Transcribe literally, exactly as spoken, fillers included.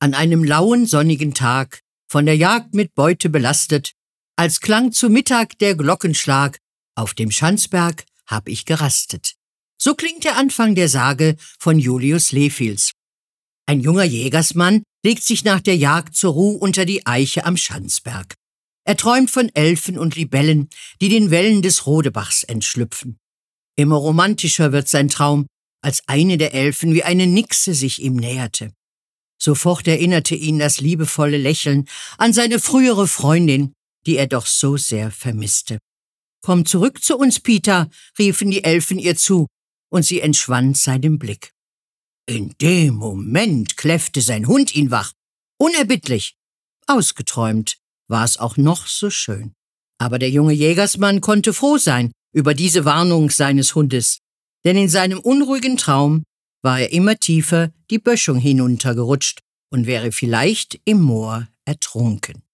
An einem lauen, sonnigen Tag, von der Jagd mit Beute belastet, als klang zu Mittag der Glockenschlag, auf dem Schanzberg hab ich gerastet. So klingt der Anfang der Sage von Julius Lefils. Ein junger Jägersmann legt sich nach der Jagd zur Ruh unter die Eiche am Schanzberg. Er träumt von Elfen und Libellen, die den Wellen des Rodebachs entschlüpfen. Immer romantischer wird sein Traum, als eine der Elfen wie eine Nixe sich ihm näherte. Sofort erinnerte ihn das liebevolle Lächeln an seine frühere Freundin, die er doch so sehr vermisste. »Komm zurück zu uns, Peter«, riefen die Elfen ihr zu, und sie entschwand seinem Blick. In dem Moment kläffte sein Hund ihn wach. Unerbittlich. Ausgeträumt war es auch noch so schön. Aber der junge Jägersmann konnte froh sein über diese Warnung seines Hundes, denn in seinem unruhigen Traum war er immer tiefer die Böschung hinuntergerutscht und wäre vielleicht im Moor ertrunken.